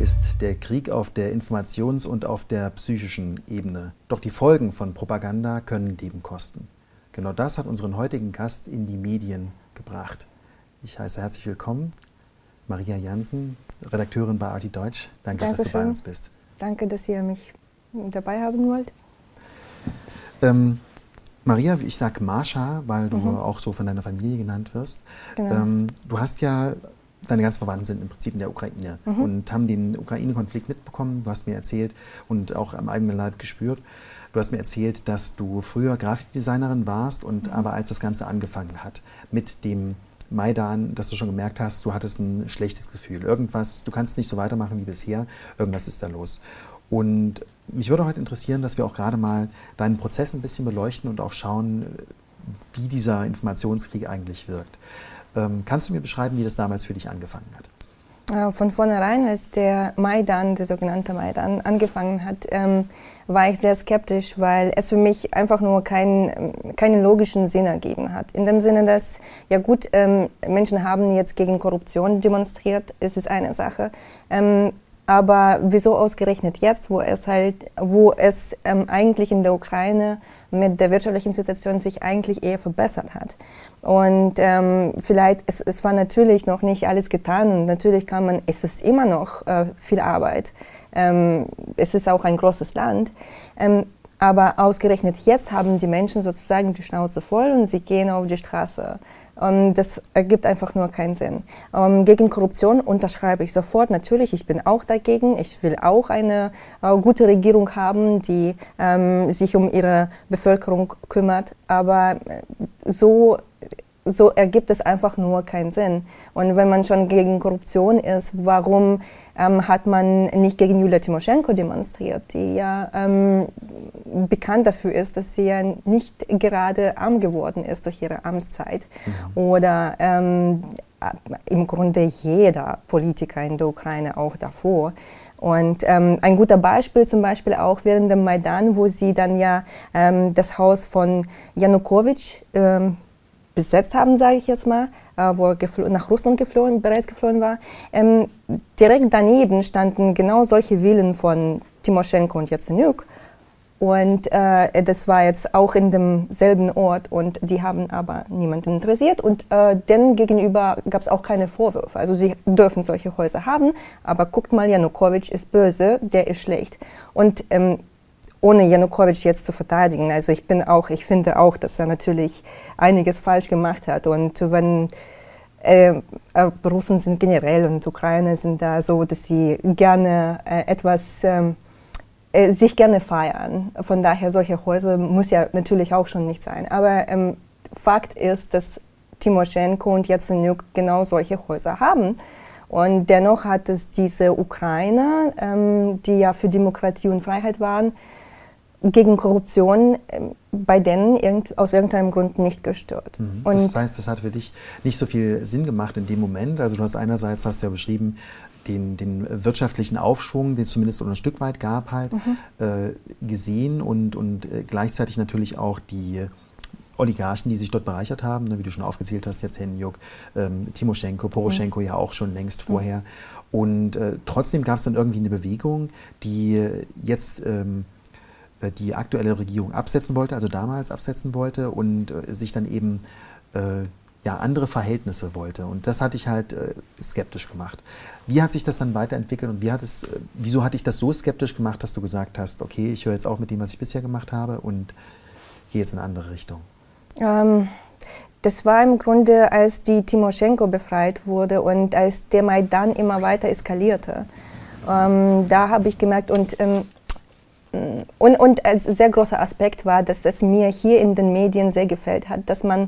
ist der Krieg auf der Informations- und auf der psychischen Ebene. Doch die Folgen von Propaganda können Leben kosten. Genau das hat unseren heutigen Gast in die Medien gebracht. Ich heiße herzlich willkommen Maria Jansen, Redakteurin bei RT Deutsch. Danke, dass du bei uns bist. Danke, dass ihr mich dabei haben wollt. Maria, ich sage Mascha, weil du auch so von deiner Familie genannt wirst. Genau. Du hast ja, deine ganzen Verwandten sind im Prinzip in der Ukraine und haben den Ukraine-Konflikt mitbekommen. Du hast mir erzählt und auch am eigenen Leib gespürt. Du hast mir erzählt, dass du früher Grafikdesignerin warst und aber als das Ganze angefangen hat mit dem Maidan, dass du schon gemerkt hast, du hattest ein schlechtes Gefühl. Irgendwas, du kannst nicht so weitermachen wie bisher, irgendwas ist da los. Und mich würde heute interessieren, dass wir auch gerade mal deinen Prozess ein bisschen beleuchten und auch schauen, wie dieser Informationskrieg eigentlich wirkt. Kannst du mir beschreiben, wie das damals für dich angefangen hat? Von vornherein, als der Maidan, der sogenannte Maidan, angefangen hat, war ich sehr skeptisch, weil es für mich einfach nur keinen logischen Sinn ergeben hat. In dem Sinne, dass, ja gut, Menschen haben jetzt gegen Korruption demonstriert, es ist eine Sache. Aber wieso ausgerechnet jetzt, wo es eigentlich in der Ukraine mit der wirtschaftlichen Situation sich eigentlich eher verbessert hat? Und vielleicht, es war natürlich noch nicht alles getan und natürlich es ist immer noch viel Arbeit. Es ist auch ein großes Land. Aber ausgerechnet jetzt haben die Menschen sozusagen die Schnauze voll und sie gehen auf die Straße. Und das ergibt einfach nur keinen Sinn. Gegen Korruption unterschreibe ich sofort. Natürlich, ich bin auch dagegen. Ich will auch eine gute Regierung haben, die sich um ihre Bevölkerung kümmert. Aber so ergibt es einfach nur keinen Sinn. Und wenn man schon gegen Korruption ist, warum hat man nicht gegen Julia Timoschenko demonstriert, die ja bekannt dafür ist, dass sie ja nicht gerade arm geworden ist durch ihre Amtszeit. Oder im Grunde jeder Politiker in der Ukraine auch davor. Und ein guter Beispiel zum Beispiel auch während dem Maidan, wo sie dann ja das Haus von Janukowitsch besetzt haben, sage ich jetzt mal, wo er nach Russland bereits geflohen war. Direkt daneben standen genau solche Villen von Timoschenko und Jazenjuk. Und das war jetzt auch in demselben Ort und die haben aber niemanden interessiert. Und denen gegenüber gab es auch keine Vorwürfe. Also sie dürfen solche Häuser haben, aber guckt mal, Janukowitsch ist böse, der ist schlecht. Und ohne Janukowitsch jetzt zu verteidigen. Also ich finde auch, dass er natürlich einiges falsch gemacht hat. Und wenn Russen sind generell und Ukrainer sind da so, dass sie gerne sich gerne feiern. Von daher, solche Häuser muss ja natürlich auch schon nicht sein. Aber Fakt ist, dass Timoschenko und Jazenjuk genau solche Häuser haben. Und dennoch hat es diese Ukrainer, die ja für Demokratie und Freiheit waren, gegen Korruption bei denen aus irgendeinem Grund nicht gestört. Und das heißt, das hat für dich nicht so viel Sinn gemacht in dem Moment. Also du hast einerseits, hast du ja beschrieben, den wirtschaftlichen Aufschwung, den es zumindest ein Stück weit gab, halt gesehen und gleichzeitig natürlich auch die Oligarchen, die sich dort bereichert haben, ne, wie du schon aufgezählt hast, Jazenjuk, Timoschenko, Poroschenko ja auch schon längst vorher. Und trotzdem gab es dann irgendwie eine Bewegung, die jetzt die aktuelle Regierung absetzen wollte, also damals absetzen wollte und sich dann eben andere Verhältnisse wollte. Und das hat dich halt skeptisch gemacht. Wie hat sich das dann weiterentwickelt und wieso hat dich das so skeptisch gemacht, dass du gesagt hast, okay, ich höre jetzt auf mit dem, was ich bisher gemacht habe und gehe jetzt in eine andere Richtung? Das war im Grunde, als die Timoschenko befreit wurde und als der Maidan immer weiter eskalierte. Da habe ich gemerkt, und ein sehr großer Aspekt war, dass es mir hier in den Medien sehr gefällt hat, dass man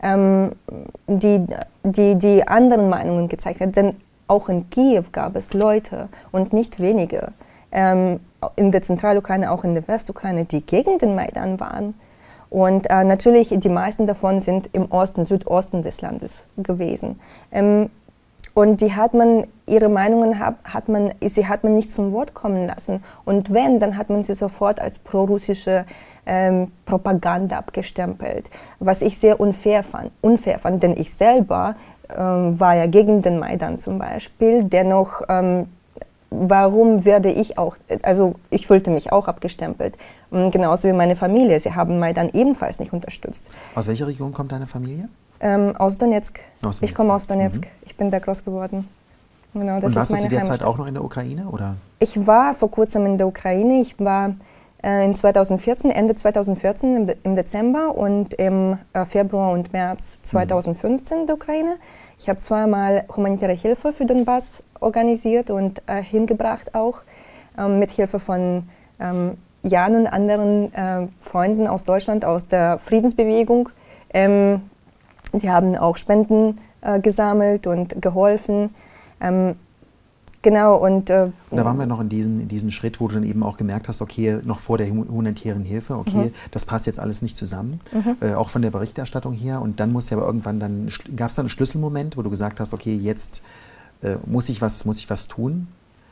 die anderen Meinungen gezeigt hat. Denn auch in Kiew gab es Leute und nicht wenige, in der Zentralukraine, auch in der Westukraine, die gegen den Maidan waren. Und natürlich, die meisten davon sind im Osten, Südosten des Landes gewesen. Und ihre Meinungen hat man nicht zum Wort kommen lassen. Und wenn, dann hat man sie sofort als prorussische Propaganda abgestempelt, was ich sehr unfair fand, denn ich selber war ja gegen den Maidan zum Beispiel. Dennoch warum werde ich auch, also ich fühlte mich auch abgestempelt, genauso wie meine Familie. Sie haben Maidan ebenfalls nicht unterstützt. Aus welcher Region kommt deine Familie? Aus Donetsk. Ich komme aus Donetsk. Mhm. Ich bin da groß geworden. Genau, das und warst ist du zu meine der Zeit auch noch in der Ukraine? Oder? Ich war vor kurzem in der Ukraine. Ich war in 2014, Ende 2014 im Dezember und im Februar und März 2015 in der Ukraine. Ich habe zweimal humanitäre Hilfe für Donbass organisiert und hingebracht auch, mit Hilfe von Jan und anderen Freunden aus Deutschland, aus der Friedensbewegung. Sie haben auch Spenden gesammelt und geholfen. Genau, und da waren wir noch in diesem Schritt, wo du dann eben auch gemerkt hast, okay, noch vor der humanitären Hilfe, okay, das passt jetzt alles nicht zusammen, auch von der Berichterstattung her. Und dann muss ja aber irgendwann gab es dann einen Schlüsselmoment, wo du gesagt hast, okay, jetzt muss ich was tun?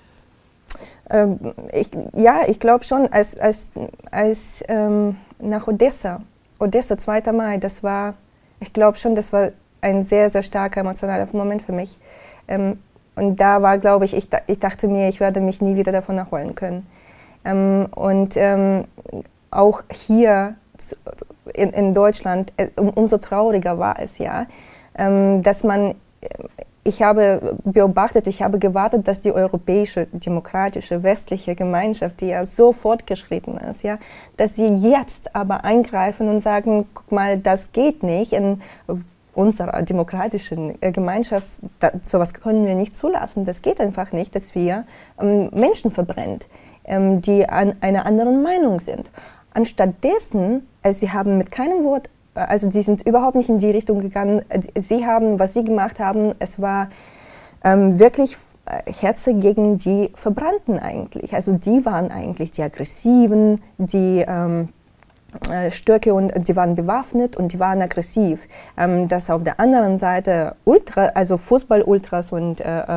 Ich glaube schon, als nach Odessa, 2. Mai, ich glaube schon, das war ein sehr, sehr starker emotionaler Moment für mich. Und da war, glaube ich, ich dachte mir, ich werde mich nie wieder davon erholen können. Auch hier in Deutschland, umso trauriger war es ja, dass ich habe beobachtet, ich habe gewartet, dass die europäische, demokratische, westliche Gemeinschaft, die ja so fortgeschritten ist, ja, dass sie jetzt aber eingreifen und sagen, guck mal, das geht nicht. In unserer demokratischen Gemeinschaft, sowas können wir nicht zulassen. Das geht einfach nicht, dass wir Menschen verbrennt, die an einer anderen Meinung sind. Anstattdessen, sie haben mit keinem Wort, also die sind überhaupt nicht in die Richtung gegangen. Sie haben, was sie gemacht haben, es war wirklich Hetze gegen die Verbrannten eigentlich. Also die waren eigentlich die Aggressiven, die Stöcke, und die waren bewaffnet und die waren aggressiv. Dass auf der anderen Seite also Fußball-Ultras und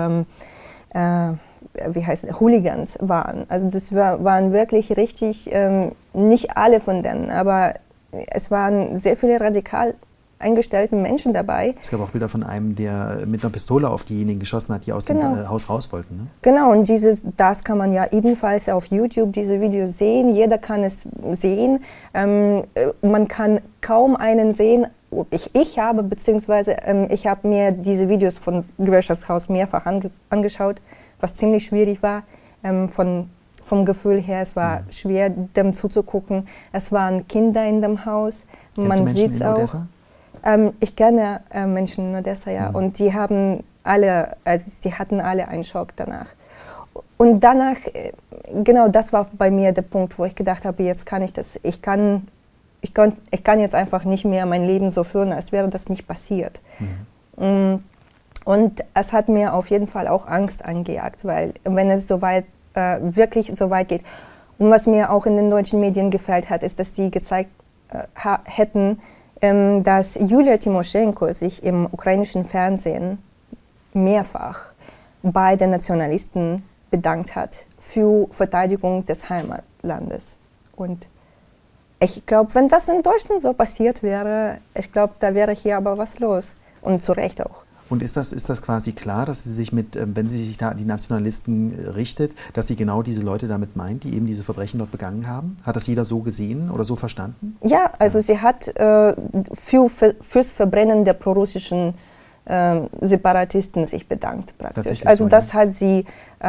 Hooligans waren. Also das waren wirklich richtig, nicht alle von denen, aber es waren sehr viele radikal eingestellte Menschen dabei. Es gab auch Bilder von einem, der mit einer Pistole auf diejenigen geschossen hat, die aus dem Haus raus wollten. Ne? Genau, und das kann man ja ebenfalls auf YouTube, diese Videos sehen. Jeder kann es sehen. Man kann kaum einen sehen. Ich habe mir diese Videos von Gewerkschaftshaus mehrfach angeschaut, was ziemlich schwierig war. Vom Gefühl her, es war schwer, dem zuzugucken. Es waren Kinder in dem Haus. Man sieht es auch. Ich kenne Menschen in Odessa, ja, und die hatten alle einen Schock danach. Und danach, genau das war bei mir der Punkt, wo ich gedacht habe, jetzt kann ich das, ich kann jetzt einfach nicht mehr mein Leben so führen, als wäre das nicht passiert. Und es hat mir auf jeden Fall auch Angst angejagt, weil wenn es wirklich so weit geht. Und was mir auch in den deutschen Medien gefällt hat, ist, dass sie gezeigt hätten, dass Julia Timoschenko sich im ukrainischen Fernsehen mehrfach bei den Nationalisten bedankt hat für Verteidigung des Heimatlandes. Und ich glaube, wenn das in Deutschland so passiert wäre, ich glaube, da wäre hier aber was los. Und zu Recht auch. Und ist das quasi klar, dass sie sich wenn sie sich da an die Nationalisten richtet, dass sie genau diese Leute damit meint, die eben diese Verbrechen dort begangen haben? Hat das jeder so gesehen oder so verstanden? Ja, also sie hat fürs Verbrennen der prorussischen Separatisten sich bedankt praktisch. Also das hat sie,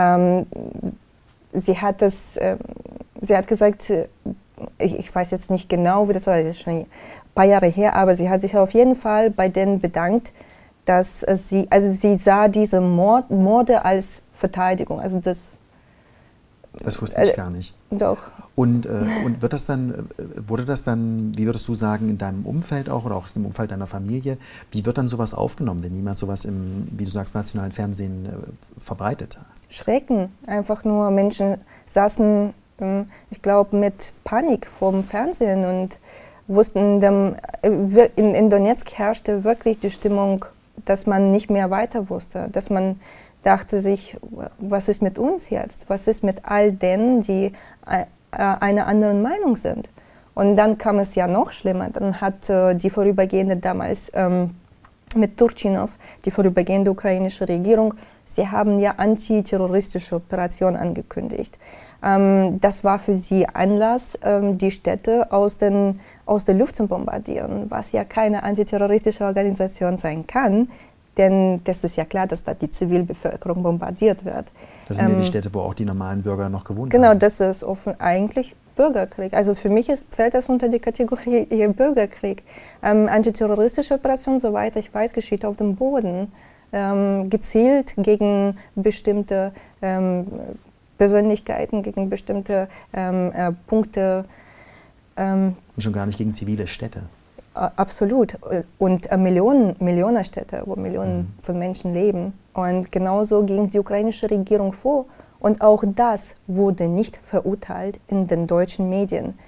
sie hat gesagt, ich weiß jetzt nicht genau, wie das war, das ist schon ein paar Jahre her, aber sie hat sich auf jeden Fall bei denen bedankt, dass sie sah diese Morde als Verteidigung. Also das wusste ich gar nicht. Doch. Und wurde das dann, wie würdest du sagen, in deinem Umfeld auch oder auch im Umfeld deiner Familie, wie wird dann sowas aufgenommen, wenn jemand sowas im, wie du sagst, nationalen Fernsehen verbreitet? Schrecken. Einfach nur Menschen saßen, ich glaube, mit Panik vorm Fernsehen und wussten, in Donetsk herrschte wirklich die Stimmung, dass man nicht mehr weiter wusste, dass man dachte sich, was ist mit uns jetzt? Was ist mit all denen, die einer anderen Meinung sind? Und dann kam es ja noch schlimmer. Dann hat die Vorübergehende damals mit Turchinov, die vorübergehende ukrainische Regierung, sie haben ja antiterroristische Operationen angekündigt. Das war für sie Anlass, die Städte aus der Luft zu bombardieren, was ja keine antiterroristische Organisation sein kann, denn das ist ja klar, dass da die Zivilbevölkerung bombardiert wird. Das sind ja die Städte, wo auch die normalen Bürger noch gewohnt haben. Genau, haben. das ist eigentlich Bürgerkrieg. Also für mich fällt das unter die Kategorie Bürgerkrieg. Antiterroristische Operation, soweit ich weiß, geschieht auf dem Boden. Gezielt gegen bestimmte Persönlichkeiten, gegen bestimmte Punkte. Und schon gar nicht gegen zivile Städte. Absolut. Und Millionenstädte, wo Millionen von Menschen leben. Und genauso ging die ukrainische Regierung vor. Und auch das wurde nicht verurteilt in den deutschen Medien.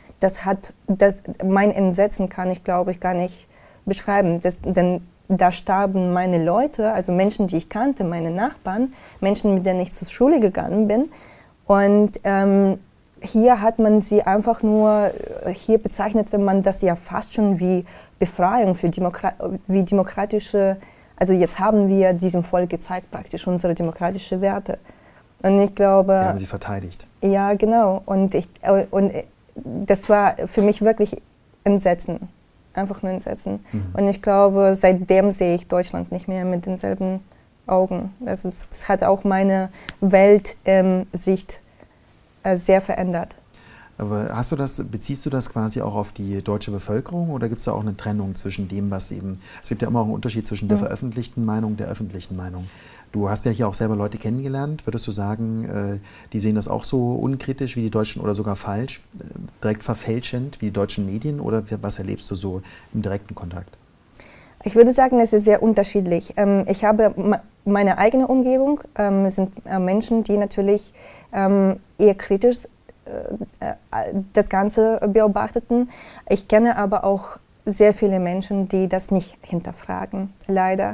Mein Entsetzen kann ich, glaube ich, gar nicht beschreiben. Denn da starben meine Leute, also Menschen, die ich kannte, meine Nachbarn, Menschen, mit denen ich zur Schule gegangen bin. Und hier hat man sie einfach nur, hier bezeichnete man das ja fast schon wie Befreiung, wie demokratische, also jetzt haben wir diesem Volk gezeigt praktisch unsere demokratischen Werte. Und ich glaube... Wir haben sie verteidigt. Ja, genau. Und das war für mich wirklich Entsetzen. Einfach nur Entsetzen. Und ich glaube, seitdem sehe ich Deutschland nicht mehr mit denselben Augen. Also es hat auch meine Weltsicht sehr verändert. Aber beziehst du das quasi auch auf die deutsche Bevölkerung oder gibt es da auch eine Trennung zwischen dem, was eben, es gibt ja immer auch einen Unterschied zwischen der veröffentlichten Meinung und der öffentlichen Meinung. Du hast ja hier auch selber Leute kennengelernt, würdest du sagen, die sehen das auch so unkritisch wie die Deutschen oder sogar falsch, direkt verfälschend wie die deutschen Medien oder was erlebst du so im direkten Kontakt? Ich würde sagen, es ist sehr unterschiedlich. Ich habe meine eigene Umgebung, es sind Menschen, die natürlich eher kritisch das Ganze beobachteten. Ich kenne aber auch sehr viele Menschen, die das nicht hinterfragen, leider.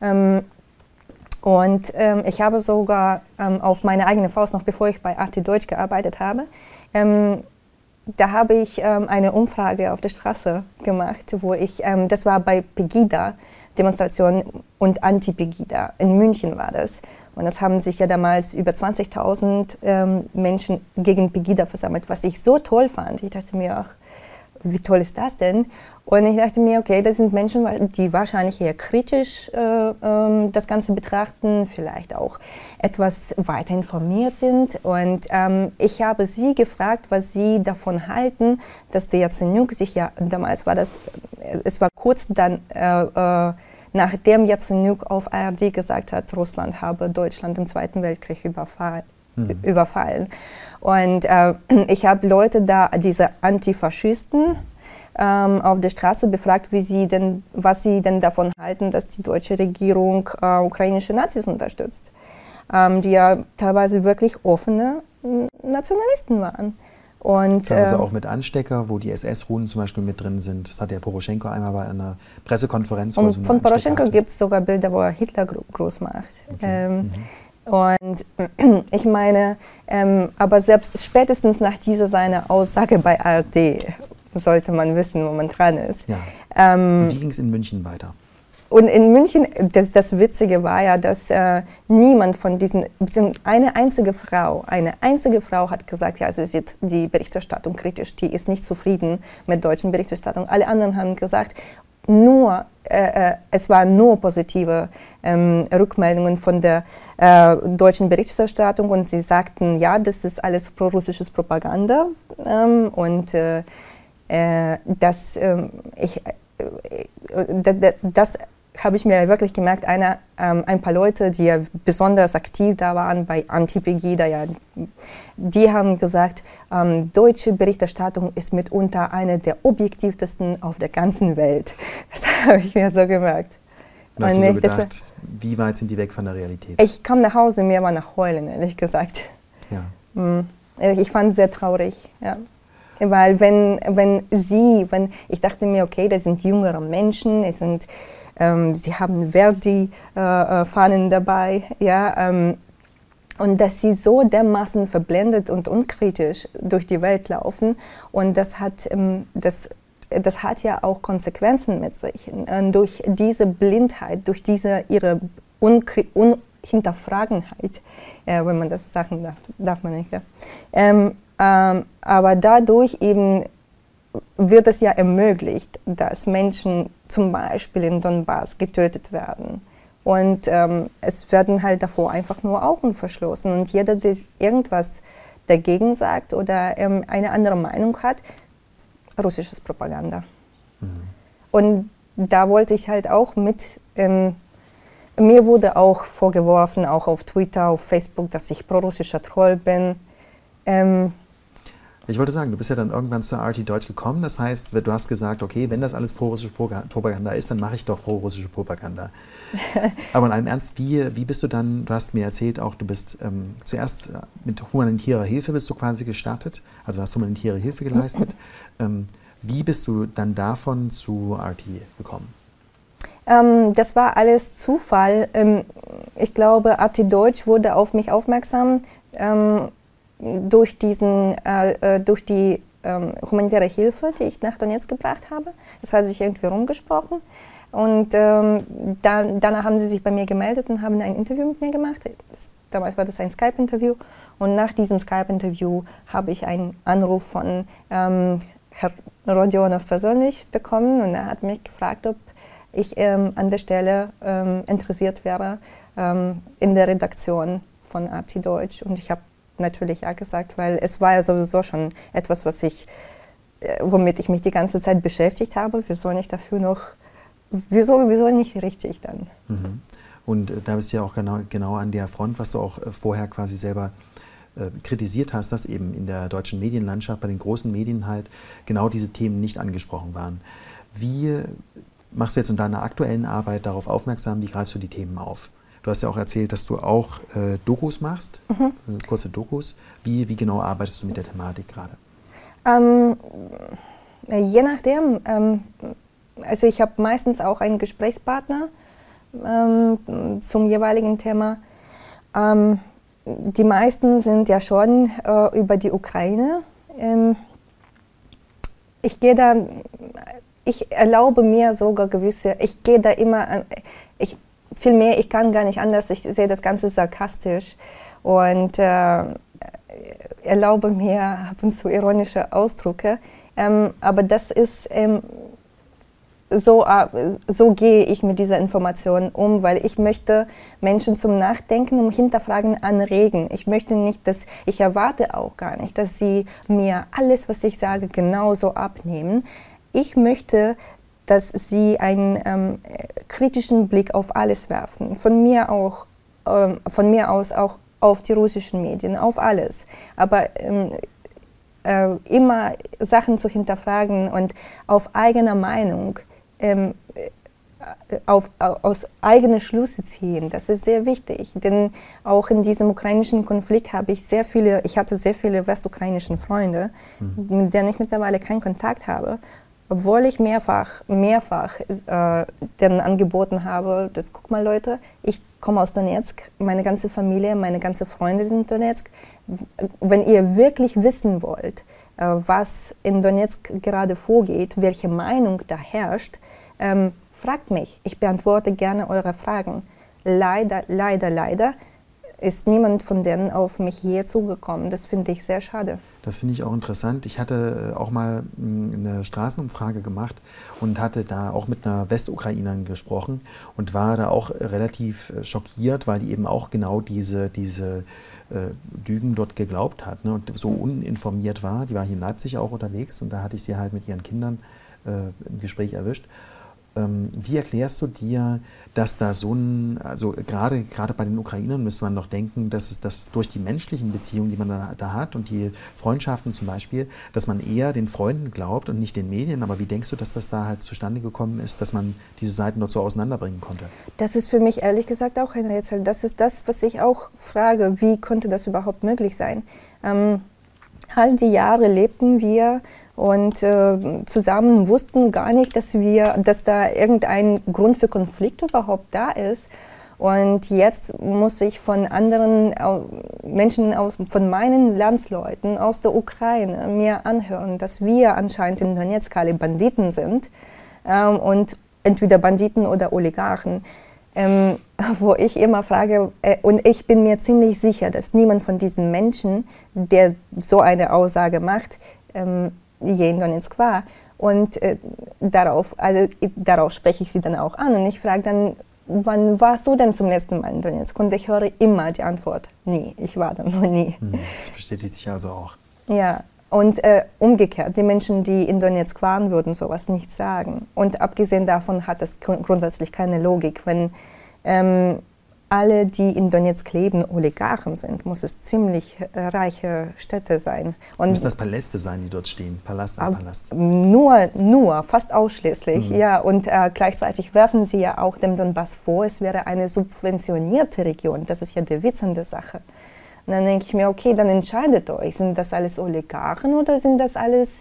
Und ich habe sogar auf meine eigene Faust, noch bevor ich bei Arte Deutsch gearbeitet habe, da habe ich eine Umfrage auf der Straße gemacht, wo das war bei Pegida-Demonstrationen und Anti-Pegida. In München war das. Und das haben sich ja damals über 20.000 Menschen gegen Pegida versammelt, was ich so toll fand. Ich dachte mir, ach, wie toll ist das denn? Und ich dachte mir, okay, das sind Menschen, die wahrscheinlich eher kritisch das Ganze betrachten, vielleicht auch etwas weiter informiert sind. Und ich habe sie gefragt, was sie davon halten, dass der Jazenjuk sich ja, damals war das, es war kurz dann, nachdem Jazenjuk auf ARD gesagt hat, Russland habe Deutschland im Zweiten Weltkrieg überfallen. Und ich habe Leute da, diese Antifaschisten, auf der Straße befragt, was sie denn davon halten, dass die deutsche Regierung ukrainische Nazis unterstützt, die ja teilweise wirklich offene Nationalisten waren. Und, also auch mit Anstecker, wo die SS-Runen zum Beispiel mit drin sind. Das hat der Poroschenko einmal bei einer Pressekonferenz. Und von Poroschenko gibt es sogar Bilder, wo er Hitler groß macht. Okay. Und ich meine, aber selbst spätestens nach dieser seiner Aussage bei ARD sollte man wissen, wo man dran ist. Ja. Wie ging es in München weiter? Und in München, das Witzige war ja, dass niemand von diesen, beziehungsweise eine einzige Frau hat gesagt, ja, sie sieht die Berichterstattung kritisch, die ist nicht zufrieden mit deutschen Berichterstattung. Alle anderen haben gesagt, es waren nur positive Rückmeldungen von der deutschen Berichterstattung und sie sagten, ja, das ist alles prorussisches Propaganda und das habe ich mir wirklich gemerkt, ein paar Leute, die ja besonders aktiv da waren bei Anti-Pegida, ja, die haben gesagt, deutsche Berichterstattung ist mitunter eine der objektivsten auf der ganzen Welt. Das habe ich mir so gemerkt. Und hast du so gedacht, wie weit sind die weg von der Realität? Ich kam nach Hause, mir war nach Heulen, ehrlich gesagt. Ja. Ich fand es sehr traurig, ja. Weil ich dachte mir, okay, das sind jüngere Menschen, sie haben Verdi-Fahnen dabei, ja, und dass sie so dermaßen verblendet und unkritisch durch die Welt laufen und das das hat ja auch Konsequenzen mit sich. Durch diese Blindheit, durch ihre Unhinterfragenheit, wenn man das so sagen darf man nicht. Ja. Aber dadurch eben wird es ja ermöglicht, dass Menschen zum Beispiel in Donbass getötet werden. Und es werden halt davor einfach nur Augen verschlossen. Und jeder, der irgendwas dagegen sagt oder eine andere Meinung hat, russisches Propaganda. Mhm. Und da wollte ich halt auch mit, mir wurde auch vorgeworfen, auch auf Twitter, auf Facebook, dass ich prorussischer Troll bin. Ich wollte sagen, du bist ja dann irgendwann zur RT Deutsch gekommen, das heißt, du hast gesagt, okay, wenn das alles pro-russische Propaganda ist, dann mache ich doch pro-russische Propaganda. Aber in allem Ernst, wie bist du dann, du hast mir erzählt auch, du bist zuerst mit humanitärer Hilfe bist du quasi gestartet, also hast humanitäre Hilfe geleistet. Wie bist du dann davon zu RT gekommen? Das war alles Zufall. Ich glaube, RT Deutsch wurde auf mich aufmerksam, durch die humanitäre Hilfe, die ich nach Donetsk gebracht habe. Das hat sich irgendwie rumgesprochen. Und danach haben sie sich bei mir gemeldet und haben ein Interview mit mir gemacht. Damals war das ein Skype-Interview. Und nach diesem Skype-Interview habe ich einen Anruf von Herrn Rodionov persönlich bekommen. Und er hat mich gefragt, ob ich an der Stelle interessiert wäre in der Redaktion von RT Deutsch. Und ich habe natürlich ja gesagt, weil es war ja sowieso schon etwas, womit ich mich die ganze Zeit beschäftigt habe. Wieso nicht dafür noch, wieso nicht richtig dann? Mhm. Und da bist du ja auch genau an der Front, was du auch vorher quasi selber kritisiert hast, dass eben in der deutschen Medienlandschaft, bei den großen Medien halt genau diese Themen nicht angesprochen waren. Wie machst du jetzt in deiner aktuellen Arbeit darauf aufmerksam, wie greifst du die Themen auf? Du hast ja auch erzählt, dass du auch Dokus machst, kurze Dokus. Wie genau arbeitest du mit der Thematik gerade? Je nachdem. Also ich habe meistens auch einen Gesprächspartner zum jeweiligen Thema. Die meisten sind ja schon über die Ukraine. Ich erlaube mir sogar ich gehe da immer, vielmehr, ich kann gar nicht anders, ich sehe das Ganze sarkastisch und erlaube mir ab und zu ironische Ausdrücke. Aber das ist, so gehe ich mit dieser Information um, weil ich möchte Menschen zum Nachdenken und Hinterfragen anregen. Ich erwarte auch gar nicht, dass sie mir alles, was ich sage, genauso abnehmen. Ich möchte, dass sie einen kritischen Blick auf alles werfen. Von mir aus auch auf die russischen Medien, auf alles. Aber immer Sachen zu hinterfragen und auf eigene Meinung, aus eigenen Schlüsse ziehen, das ist sehr wichtig. Denn auch in diesem ukrainischen Konflikt hatte ich sehr viele westukrainischen Freunde, mit denen ich mittlerweile keinen Kontakt habe. Obwohl ich mehrfach denen angeboten habe, guck mal Leute, ich komme aus Donetsk, meine ganze Familie, meine ganzen Freunde sind in Donetsk. Wenn ihr wirklich wissen wollt, was in Donetsk gerade vorgeht, welche Meinung da herrscht, fragt mich. Ich beantworte gerne eure Fragen. Leider ist niemand von denen auf mich je zugekommen. Das finde ich sehr schade. Das finde ich auch interessant. Ich hatte auch mal eine Straßenumfrage gemacht und hatte da auch mit einer Westukrainerin gesprochen und war da auch relativ schockiert, weil die eben auch genau diese Lügen dort geglaubt hat, ne, und so uninformiert war. Die war hier in Leipzig auch unterwegs und da hatte ich sie halt mit ihren Kindern im Gespräch erwischt. Wie erklärst du dir, dass da also gerade bei den Ukrainern müsste man noch denken, dass es das durch die menschlichen Beziehungen, die man da hat und die Freundschaften zum Beispiel, dass man eher den Freunden glaubt und nicht den Medien. Aber wie denkst du, dass das da halt zustande gekommen ist, dass man diese Seiten dort so auseinanderbringen konnte? Das ist für mich ehrlich gesagt auch ein Rätsel. Das ist das, was ich auch frage. Wie konnte das überhaupt möglich sein? All die Jahre lebten wir und zusammen wussten gar nicht, dass da irgendein Grund für Konflikt überhaupt da ist. Und jetzt muss ich von anderen Menschen, von meinen Landsleuten aus der Ukraine mir anhören, dass wir anscheinend in Donetsk alle Banditen sind und entweder Banditen oder Oligarchen. Wo ich immer frage, und ich bin mir ziemlich sicher, dass niemand von diesen Menschen, der so eine Aussage macht, je in Donetsk war. Und darauf spreche ich sie dann auch an und ich frage dann, wann warst du denn zum letzten Mal in Donetsk? Und ich höre immer die Antwort, nie, ich war da noch nie. Das bestätigt sich also auch. Ja, und umgekehrt, die Menschen, die in Donetsk waren, würden sowas nicht sagen. Und abgesehen davon hat das grundsätzlich keine Logik. Wenn alle, die in Donetsk leben, Oligarchen sind, muss es ziemlich reiche Städte sein. Und müssen das Paläste sein, die dort stehen? Palast an Palast? Nur, fast ausschließlich, ja. Und gleichzeitig werfen sie ja auch dem Donbass vor, es wäre eine subventionierte Region. Das ist ja der Witz an der Sache. Und dann denke ich mir, okay, dann entscheidet euch, sind das alles Oligarchen oder sind das alles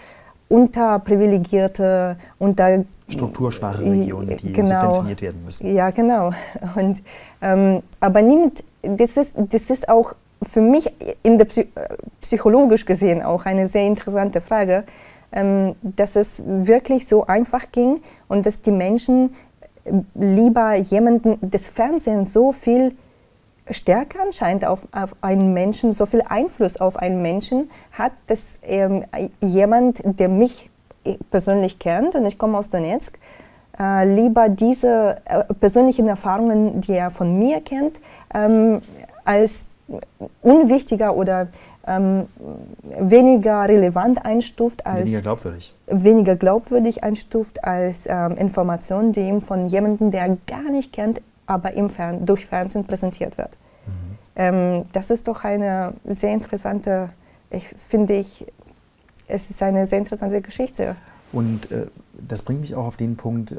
unterprivilegierte, strukturschwache Regionen, die subventioniert werden müssen. Ja, genau. Und, aber das ist auch für mich psychologisch gesehen auch eine sehr interessante Frage, dass es wirklich so einfach ging und dass die Menschen lieber das Fernsehen so viel stärker anscheinend auf einen Menschen, so viel Einfluss auf einen Menschen hat, dass jemand, der mich persönlich kennt, und ich komme aus Donetsk, lieber diese persönlichen Erfahrungen, die er von mir kennt, als unwichtiger oder weniger relevant einstuft, als weniger glaubwürdig einstuft als Informationen, die ihm von jemandem, der er gar nicht kennt, aber durch Fernsehen präsentiert wird. Das ist doch eine sehr interessante, es ist eine sehr interessante Geschichte. Und das bringt mich auch auf den Punkt,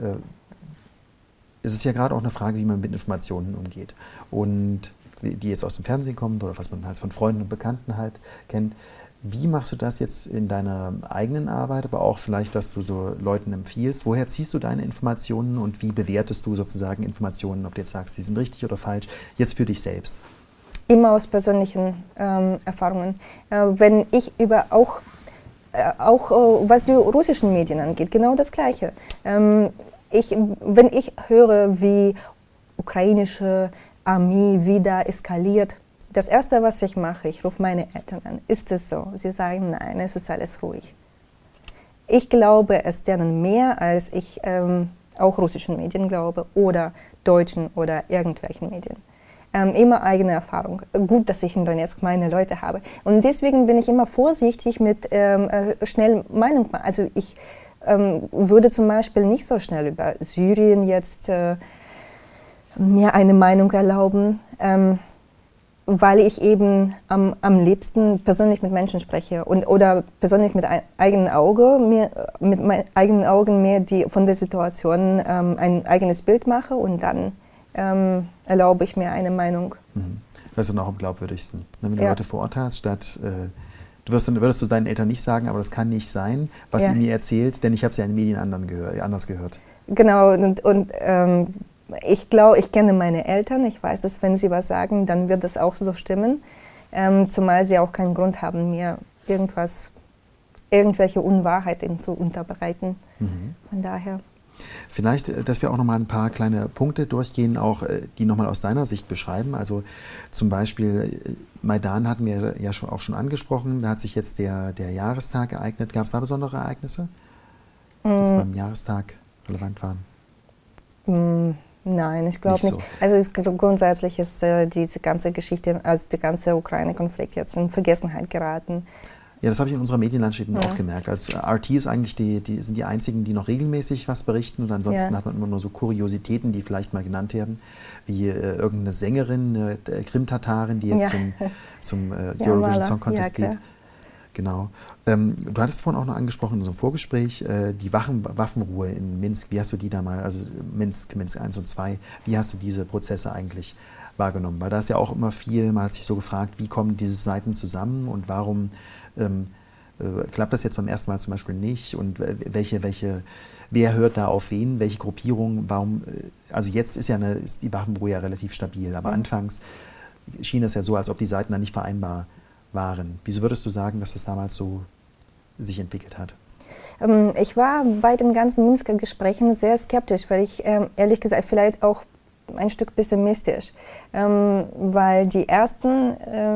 es ist ja gerade auch eine Frage, wie man mit Informationen umgeht. Und die jetzt aus dem Fernsehen kommt oder was man halt von Freunden und Bekannten halt kennt. Wie machst du das jetzt in deiner eigenen Arbeit, aber auch vielleicht, was du so Leuten empfiehlst? Woher ziehst du deine Informationen und wie bewertest du sozusagen Informationen, ob du jetzt sagst, die sind richtig oder falsch, jetzt für dich selbst? Immer aus persönlichen Erfahrungen. Wenn ich auch was die russischen Medien angeht, genau das Gleiche. Wenn ich höre, wie ukrainische Armee wieder eskaliert, das Erste, was ich mache, ich rufe meine Eltern an. Ist es so? Sie sagen, nein, es ist alles ruhig. Ich glaube es denen mehr, als ich auch russischen Medien glaube oder deutschen oder irgendwelchen Medien. Immer eigene Erfahrung. Gut, dass ich in Donetsk meine Leute habe. Und deswegen bin ich immer vorsichtig mit schnell Meinung. Also ich würde zum Beispiel nicht so schnell über Syrien jetzt mir eine Meinung erlauben, weil ich eben am liebsten persönlich mit Menschen spreche oder persönlich mit eigenen Augen mir von der Situation ein eigenes Bild mache und dann erlaube ich mir eine Meinung. Das ist dann auch am glaubwürdigsten. Wenn du Leute verurteilst, statt würdest du deinen Eltern nicht sagen, aber das kann nicht sein, was ihr mir erzählt, denn ich habe es ja in den Medien anders gehört. Genau, und ich glaube, ich kenne meine Eltern, ich weiß, dass wenn sie was sagen, dann wird das auch so stimmen, zumal sie auch keinen Grund haben, mir irgendwelche Unwahrheiten zu unterbreiten. Von daher. Vielleicht, dass wir auch noch mal ein paar kleine Punkte durchgehen, auch die noch mal aus deiner Sicht beschreiben. Also zum Beispiel Maidan hatten wir ja auch schon angesprochen. Da hat sich jetzt der Jahrestag ereignet. Gab es da besondere Ereignisse, die jetzt beim Jahrestag relevant waren? Nein, ich glaube nicht. So. Also grundsätzlich ist diese ganze Geschichte, also der ganze Ukraine-Konflikt jetzt in Vergessenheit geraten. Ja, das habe ich in unserer Medienlandschaft auch gemerkt. Also RT ist eigentlich sind die einzigen, die noch regelmäßig was berichten und ansonsten hat man immer nur so Kuriositäten, die vielleicht mal genannt werden, wie irgendeine Sängerin, eine Krim-Tatarin, die jetzt zum Eurovision Song Contest geht. Genau. Du hattest vorhin auch noch angesprochen in unserem Vorgespräch, die Waffenruhe in Minsk. Wie hast du die da mal, also Minsk 1 und 2, wie hast du diese Prozesse eigentlich wahrgenommen? Weil da ist ja auch immer viel, man hat sich so gefragt, wie kommen diese Seiten zusammen und warum klappt das jetzt beim ersten Mal zum Beispiel nicht? Und wer hört da auf wen? Welche Gruppierung? Warum? Also jetzt ist die Waffenruhe ja relativ stabil, aber anfangs schien es ja so, als ob die Seiten da nicht vereinbar waren. Wieso würdest du sagen, dass das damals so sich entwickelt hat? Ich war bei den ganzen Minsker Gesprächen sehr skeptisch, weil ich ehrlich gesagt vielleicht auch ein Stück pessimistisch, weil die ersten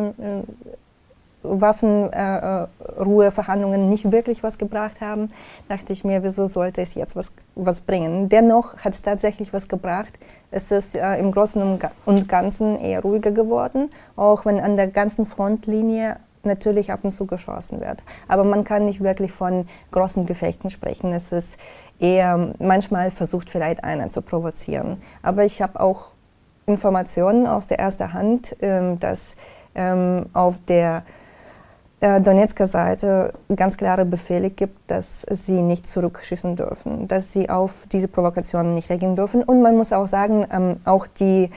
Waffenruheverhandlungen nicht wirklich was gebracht haben, dachte ich mir, wieso sollte es jetzt was bringen? Dennoch hat es tatsächlich was gebracht. Es ist im Großen und Ganzen eher ruhiger geworden, auch wenn an der ganzen Frontlinie natürlich ab und zu geschossen wird. Aber man kann nicht wirklich von großen Gefechten sprechen. Es ist eher, manchmal versucht vielleicht einer zu provozieren. Aber ich habe auch Informationen aus der ersten Hand, dass auf der Donetsker Seite ganz klare Befehle gibt, dass sie nicht zurückschießen dürfen, dass sie auf diese Provokationen nicht reagieren dürfen. Und man muss auch sagen, auch die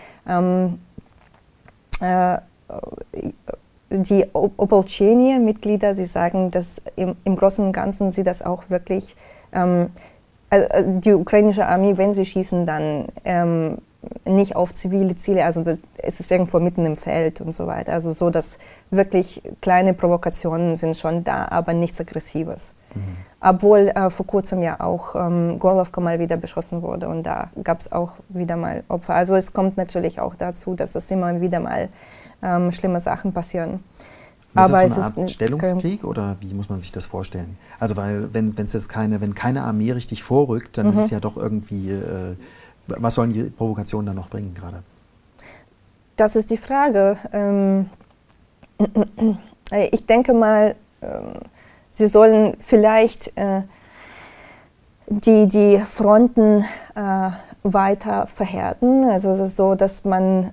Opolchenie-Mitglieder, sie sagen, dass im Großen und Ganzen sie das auch wirklich, die ukrainische Armee, wenn sie schießen, dann nicht auf zivile Ziele, also es ist irgendwo mitten im Feld und so weiter. Also so, dass wirklich kleine Provokationen sind schon da, aber nichts Aggressives. Obwohl vor kurzem ja auch Gorlovka mal wieder beschossen wurde und da gab es auch wieder mal Opfer. Also es kommt natürlich auch dazu, dass es immer wieder mal schlimme Sachen passieren. Aber ist das so eine Art Stellungskrieg oder wie muss man sich das vorstellen? Also weil wenn keine Armee richtig vorrückt, dann ist es ja doch irgendwie, was sollen die Provokationen dann noch bringen gerade? Das ist die Frage. Ich denke mal, sie sollen vielleicht die Fronten weiter verhärten. Also es ist so, dass man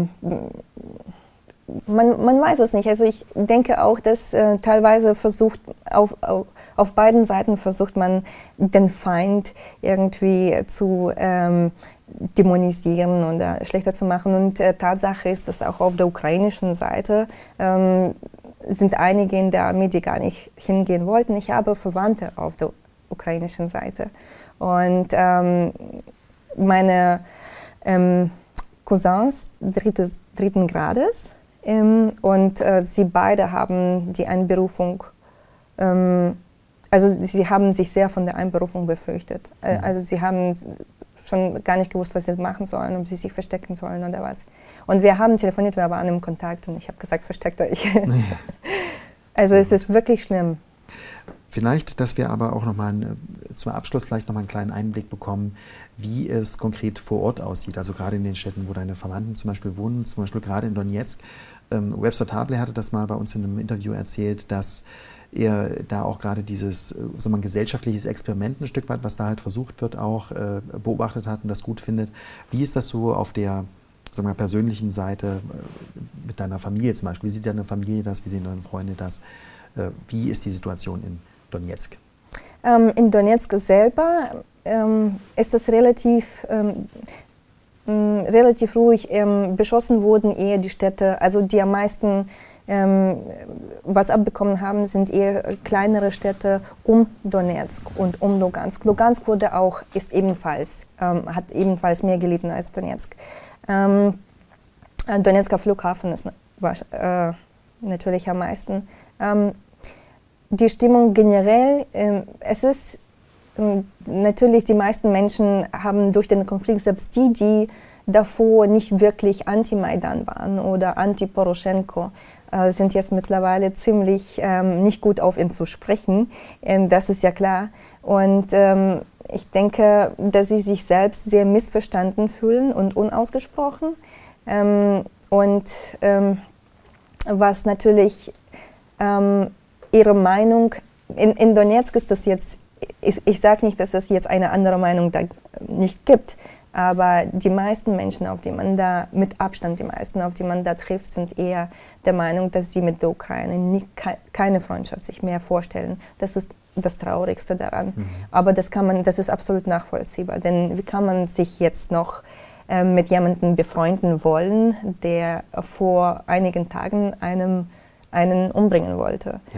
weiß es nicht. Also ich denke auch, dass teilweise auf beiden Seiten versucht man, den Feind irgendwie zu dämonisieren oder schlechter zu machen. Und Tatsache ist, dass auch auf der ukrainischen Seite sind einige in der Armee, die gar nicht hingehen wollten. Ich habe Verwandte auf der ukrainischen Seite. Und meine Cousins dritten Grades, und sie beide haben die Einberufung, also sie haben sich sehr von der Einberufung befürchtet. Also sie haben schon gar nicht gewusst, was sie machen sollen, ob sie sich verstecken sollen oder was. Und wir haben telefoniert, wir waren im Kontakt und ich habe gesagt, versteckt euch. Also es ist wirklich schlimm. Vielleicht, dass wir aber auch nochmal zum Abschluss vielleicht nochmal einen kleinen Einblick bekommen, wie es konkret vor Ort aussieht. Also gerade in den Städten, wo deine Verwandten zum Beispiel wohnen, zum Beispiel gerade in Donetsk. Webster Table hatte das mal bei uns in einem Interview erzählt, dass er da auch gerade dieses gesellschaftliches Experiment ein Stück weit, was da halt versucht wird, auch beobachtet hat und das gut findet. Wie ist das so auf der persönlichen Seite mit deiner Familie zum Beispiel? Wie sieht deine Familie das? Wie sehen deine Freunde das? Wie ist die Situation in Donetsk? In Donetsk selber ist es relativ ruhig. Beschossen wurden eher die Städte, also die am meisten was abbekommen haben, sind eher kleinere Städte um Donetsk und um Lugansk. Lugansk hat ebenfalls mehr gelitten als Donetsk. Donetsker Flughafen ist natürlich am meisten. Die Stimmung generell, es ist natürlich, die meisten Menschen haben durch den Konflikt, selbst die davor nicht wirklich anti-Maidan waren oder anti-Poroschenko, sind jetzt mittlerweile ziemlich nicht gut auf ihn zu sprechen. Das ist ja klar. Und ich denke, dass sie sich selbst sehr missverstanden fühlen und unausgesprochen. Was natürlich ihre Meinung, in Donetsk ist das jetzt, ich sage nicht, dass es jetzt eine andere Meinung da nicht gibt, aber die meisten Menschen, mit Abstand die meisten, auf die man da trifft, sind eher der Meinung, dass sie mit der Ukraine keine Freundschaft sich mehr vorstellen. Das ist das Traurigste daran. Aber das ist absolut nachvollziehbar, denn wie kann man sich jetzt noch mit jemandem befreunden wollen, der vor einigen Tagen einen umbringen wollte? Ja.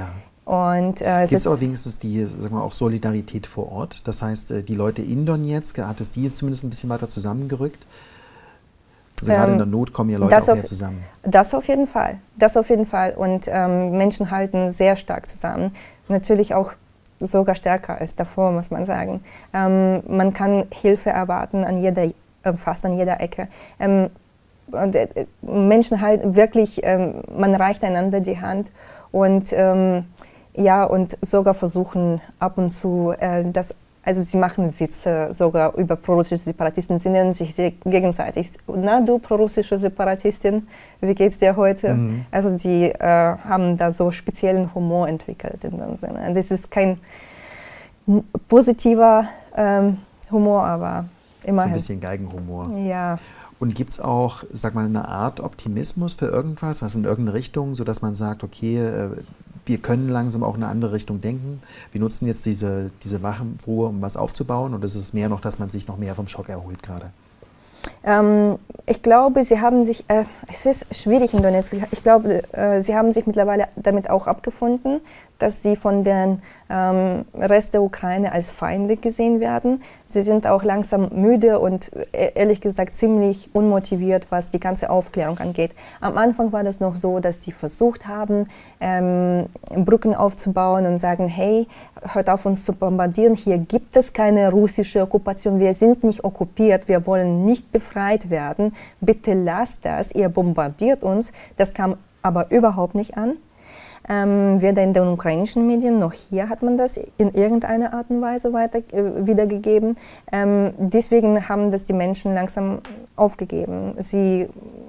Und gibt es aber wenigstens die, sagen wir, auch Solidarität vor Ort? Das heißt, die Leute in Donetsk, hat es die jetzt zumindest ein bisschen weiter zusammengerückt? Also gerade in der Not kommen ja Leute auch mehr zusammen. Das auf jeden Fall. Das auf jeden Fall. Und Menschen halten sehr stark zusammen. Natürlich auch sogar stärker als davor, muss man sagen. Man kann Hilfe erwarten fast an jeder Ecke. Und Menschen halten wirklich, man reicht einander die Hand und ja, und sogar versuchen ab und zu, also sie machen Witze sogar über prorussische Separatisten, sie nennen sich gegenseitig. Na, du prorussische Separatistin, wie geht's dir heute? Mhm. Also die haben da so speziellen Humor entwickelt in dem Sinne. Das ist kein positiver Humor, aber immerhin. So ein bisschen Geigenhumor. Ja. Und gibt es auch, sag mal, eine Art Optimismus für irgendwas, also in irgendeine Richtung, sodass man sagt, okay, wir können langsam auch in eine andere Richtung denken. Wir nutzen jetzt diese Waffenruhe, um was aufzubauen, oder ist es mehr noch, dass man sich noch mehr vom Schock erholt gerade? Ich glaube, sie haben sich, es ist schwierig in Donetsk, ich glaube, sie haben sich mittlerweile damit auch abgefunden, dass sie von den Rest der Ukraine als Feinde gesehen werden. Sie sind auch langsam müde und ehrlich gesagt ziemlich unmotiviert, was die ganze Aufklärung angeht. Am Anfang war das noch so, dass sie versucht haben, Brücken aufzubauen und sagen, hey, hört auf uns zu bombardieren, hier gibt es keine russische Okkupation, wir sind nicht okkupiert, wir wollen nicht befreit werden, bitte lasst das, ihr bombardiert uns. Das kam aber überhaupt nicht an. Weder in den ukrainischen Medien noch hier hat man das in irgendeiner Art und Weise wiedergegeben. Deswegen haben das die Menschen langsam aufgegeben. Sie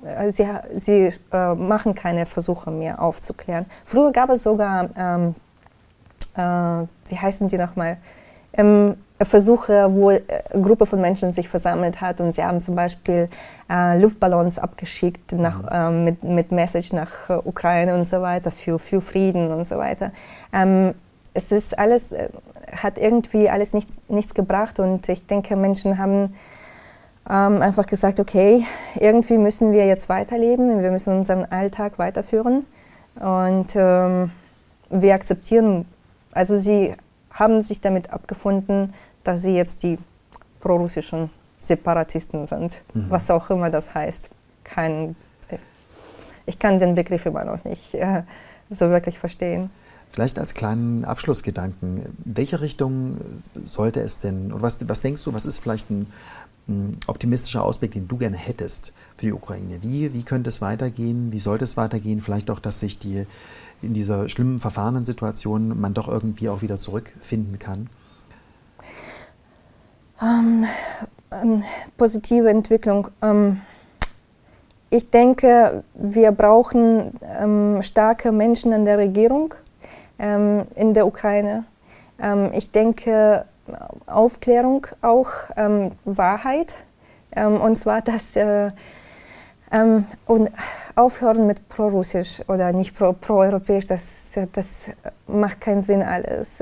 machen keine Versuche mehr aufzuklären. Früher gab es sogar, wie heißen die nochmal, Versuche, wo eine Gruppe von Menschen sich versammelt hat und sie haben zum Beispiel Luftballons abgeschickt mit Message nach Ukraine und so weiter, für Frieden und so weiter. Es ist alles, hat irgendwie alles nichts gebracht und ich denke, Menschen haben einfach gesagt, okay, irgendwie müssen wir jetzt weiterleben, wir müssen unseren Alltag weiterführen und wir akzeptieren, also sie haben sich damit abgefunden, dass sie jetzt die prorussischen Separatisten sind, was auch immer das heißt. Ich kann den Begriff immer noch nicht so wirklich verstehen. Vielleicht als kleinen Abschlussgedanken, in welche Richtung sollte es denn, oder was denkst du, was ist vielleicht ein optimistischer Ausblick, den du gerne hättest für die Ukraine? Wie könnte es weitergehen, wie sollte es weitergehen? Vielleicht auch, dass sich in dieser schlimmen, verfahrenen Situation man doch irgendwie auch wieder zurückfinden kann? Positive Entwicklung. Ich denke, wir brauchen starke Menschen in der Regierung in der Ukraine. Ich denke, Aufklärung auch, Wahrheit. Und zwar, dass und aufhören mit prorussisch oder nicht proeuropäisch, das macht keinen Sinn alles.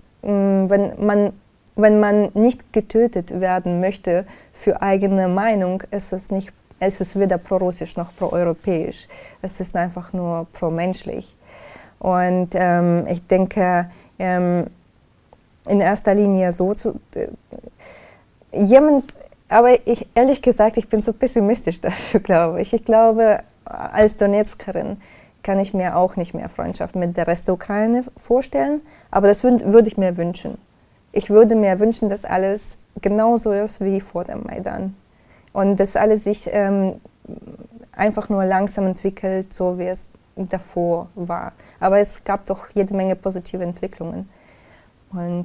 Wenn man nicht getötet werden möchte für eigene Meinung, ist es weder prorussisch noch proeuropäisch. Es ist einfach nur promenschlich. Und ich denke, in erster Linie so aber ehrlich gesagt, ich bin so pessimistisch dafür, glaube ich. Ich glaube, als Donetscherin kann ich mir auch nicht mehr Freundschaft mit der Rest der Ukraine vorstellen, aber das würde ich mir wünschen. Ich würde mir wünschen, dass alles genauso ist wie vor dem Maidan und dass alles sich einfach nur langsam entwickelt, so wie es davor war. Aber es gab doch jede Menge positive Entwicklungen. Und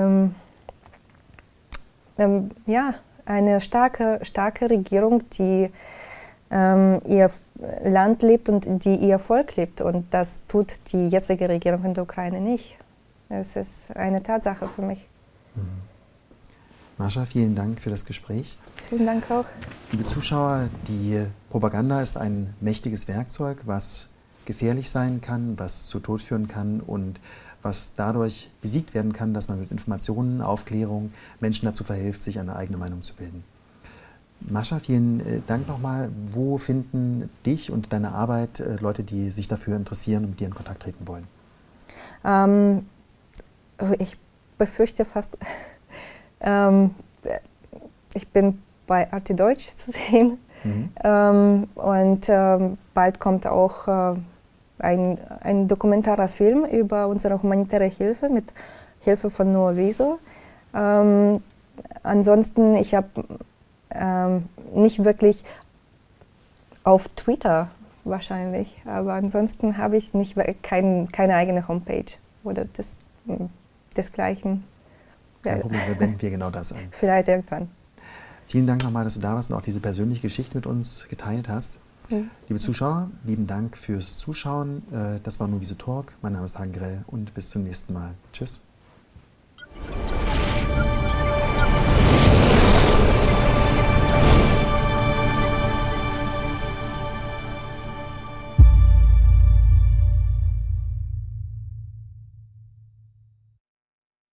ja, eine starke Regierung, die ihr Land liebt und die ihr Volk liebt. Und das tut die jetzige Regierung in der Ukraine nicht. Es ist eine Tatsache für mich. Mascha, vielen Dank für das Gespräch. Vielen Dank auch. Liebe Zuschauer, die Propaganda ist ein mächtiges Werkzeug, was gefährlich sein kann, was zu Tod führen kann und was dadurch besiegt werden kann, dass man mit Informationen, Aufklärung Menschen dazu verhilft, sich eine eigene Meinung zu bilden. Mascha, vielen Dank nochmal. Wo finden dich und deine Arbeit Leute, die sich dafür interessieren und mit dir in Kontakt treten wollen? Ich befürchte fast, ich bin bei Arte Deutsch zu sehen. Und bald kommt auch ein dokumentarer Film über unsere humanitäre Hilfe mit Hilfe von Noah Wieso. Ansonsten, ich habe nicht wirklich auf Twitter wahrscheinlich, aber ansonsten habe ich keine eigene Homepage oder desgleichen. Kein Problem, wir blenden wir genau das ein. Vielleicht irgendwann. Vielen Dank nochmal, dass du da warst und auch diese persönliche Geschichte mit uns geteilt hast. Liebe Zuschauer, lieben Dank fürs Zuschauen. Das war Nuviso Talk. Mein Name ist Hagen Grell und bis zum nächsten Mal. Tschüss.